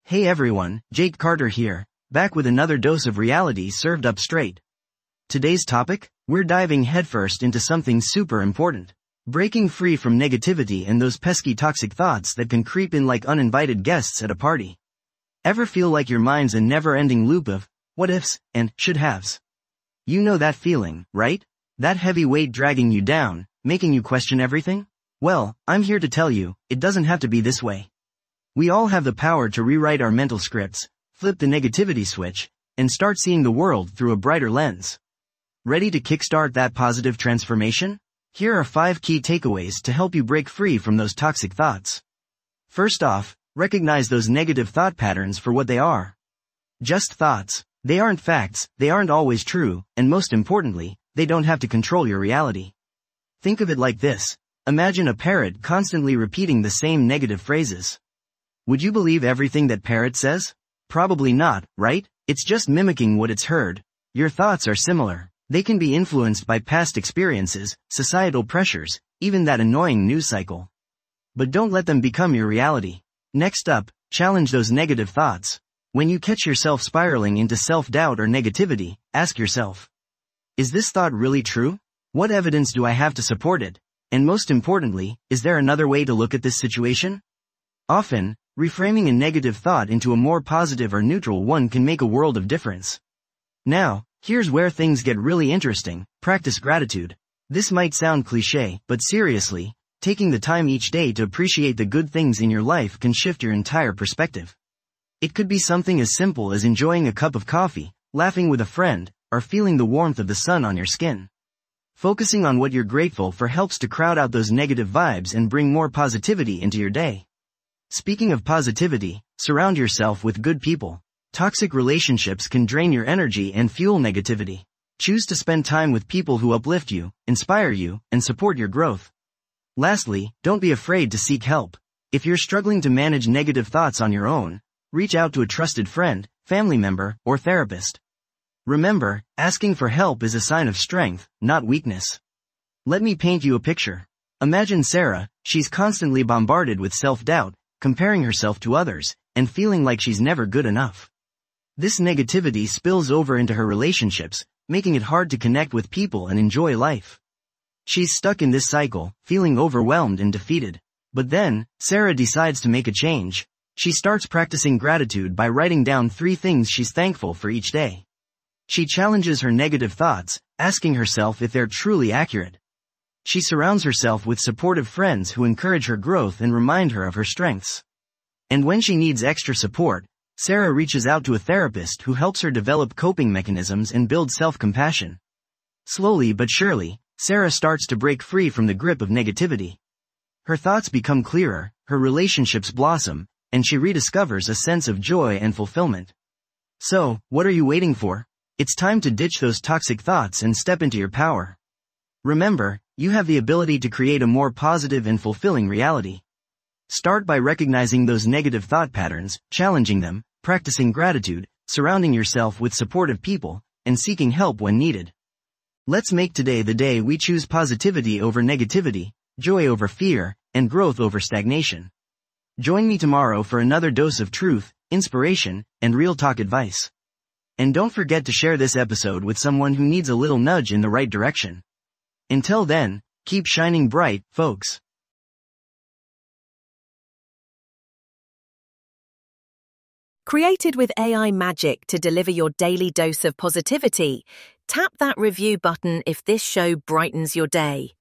Hey everyone, Jake Carter here, back with another dose of reality served up straight. Today's topic? We're diving headfirst into something super important. Breaking free from negativity and those pesky toxic thoughts that can creep in like uninvited guests at a party. Ever feel like your mind's a never-ending loop of what ifs and should-haves? You know that feeling, right? That heavy weight dragging you down, making you question everything? Well, I'm here to tell you, it doesn't have to be this way. We all have the power to rewrite our mental scripts, flip the negativity switch, and start seeing the world through a brighter lens. Ready to kickstart that positive transformation? Here are 5 key takeaways to help you break free from those toxic thoughts. First off, recognize those negative thought patterns for what they are. Just thoughts. They aren't facts, they aren't always true, and most importantly, they don't have to control your reality. Think of it like this. Imagine a parrot constantly repeating the same negative phrases. Would you believe everything that parrot says? Probably not, right? It's just mimicking what it's heard. Your thoughts are similar. They can be influenced by past experiences, societal pressures, even that annoying news cycle. But don't let them become your reality. Next up, challenge those negative thoughts. When you catch yourself spiraling into self-doubt or negativity, ask yourself, is this thought really true? What evidence do I have to support it? And most importantly, is there another way to look at this situation? Often, reframing a negative thought into a more positive or neutral one can make a world of difference. Now, here's where things get really interesting. Practice gratitude. This might sound cliché, but seriously, taking the time each day to appreciate the good things in your life can shift your entire perspective. It could be something as simple as enjoying a cup of coffee, laughing with a friend, or feeling the warmth of the sun on your skin. Focusing on what you're grateful for helps to crowd out those negative vibes and bring more positivity into your day. Speaking of positivity, surround yourself with good people. Toxic relationships can drain your energy and fuel negativity. Choose to spend time with people who uplift you, inspire you, and support your growth. Lastly, don't be afraid to seek help. If you're struggling to manage negative thoughts on your own, reach out to a trusted friend, family member, or therapist. Remember, asking for help is a sign of strength, not weakness. Let me paint you a picture. Imagine Sarah. She's constantly bombarded with self-doubt, comparing herself to others, and feeling like she's never good enough. This negativity spills over into her relationships, making it hard to connect with people and enjoy life. She's stuck in this cycle, feeling overwhelmed and defeated. But then, Sarah decides to make a change. She starts practicing gratitude by writing down 3 things she's thankful for each day. She challenges her negative thoughts, asking herself if they're truly accurate. She surrounds herself with supportive friends who encourage her growth and remind her of her strengths. And when she needs extra support, Sarah reaches out to a therapist who helps her develop coping mechanisms and build self-compassion. Slowly but surely, Sarah starts to break free from the grip of negativity. Her thoughts become clearer, her relationships blossom, and she rediscovers a sense of joy and fulfillment. So, what are you waiting for? It's time to ditch those toxic thoughts and step into your power. Remember, you have the ability to create a more positive and fulfilling reality. Start by recognizing those negative thought patterns, challenging them, practicing gratitude, surrounding yourself with supportive people, and seeking help when needed. Let's make today the day we choose positivity over negativity, joy over fear, and growth over stagnation. Join me tomorrow for another dose of truth, inspiration, and real talk advice. And don't forget to share this episode with someone who needs a little nudge in the right direction. Until then, keep shining bright, folks. Created with AI magic to deliver your daily dose of positivity, tap that review button if this show brightens your day.